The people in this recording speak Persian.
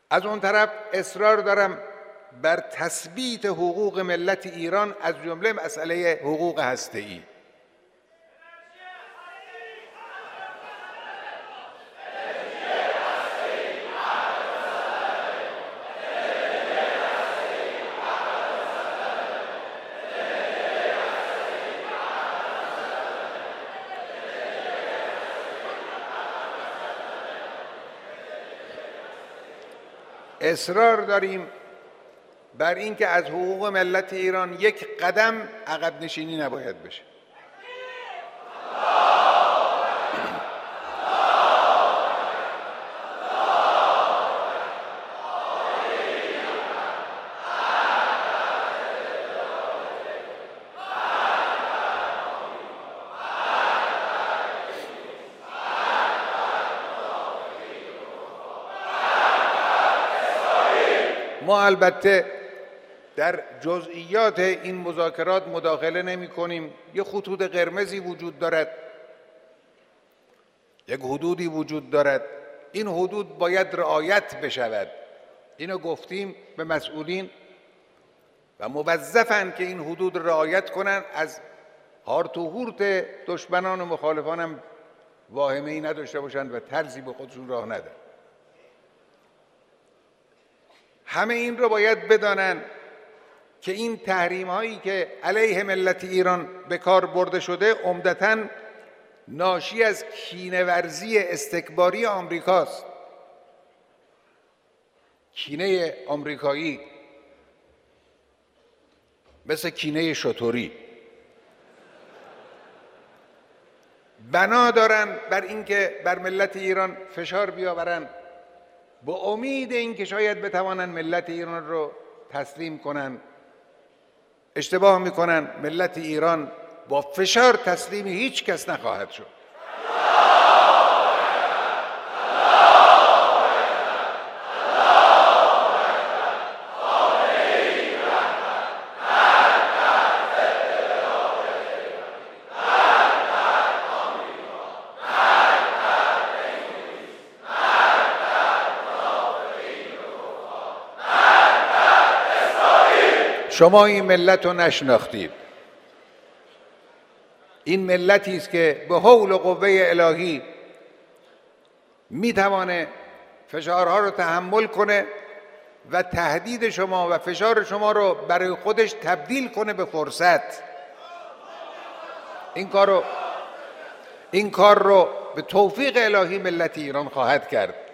از اون طرف اصرار دارم بر تثبیت حقوق ملت ایران، از جمله مسئله حقوق هسته‌ای. اصرار داریم بر اینکه از حقوق ملت ایران یک قدم عقب نشینی نباید بشه. ما البته در جزئیات این مذاکرات مداخله نمی کنیم. یک خطوط قرمزی وجود دارد، یک حدودی وجود دارد، این حدود باید رعایت بشود. اینو گفتیم به مسئولین و موظفن که این حدود رعایت کنن، از هارت و هورت دشمنان و مخالفانم واهمه‌ای نداشته باشند و طرزی به خودشون راه ندن. همه این رو باید بدانن که این تحریم هایی که علیه ملت ایران به کار برده شده عمدتاً ناشی از کینه‌ورزی استکباری آمریکاست. کینه آمریکایی مثل کینه شتری، بنا دارن بر اینکه بر ملت ایران فشار بیاورن، با امید اینکه شاید بتوانند ملت ایران رو تسلیم کنن. اشتباه میکنن. ملت ایران با فشار تسلیم هیچ کس نخواهد شد. شما این ملت رو نشناختید. این ملتی است که به حول و قوه الهی میتوانه فشارها رو تحمل کنه و تهدید شما و فشار شما رو برای خودش تبدیل کنه به فرصت. این کار رو به توفیق الهی ملت ایران خواهد کرد.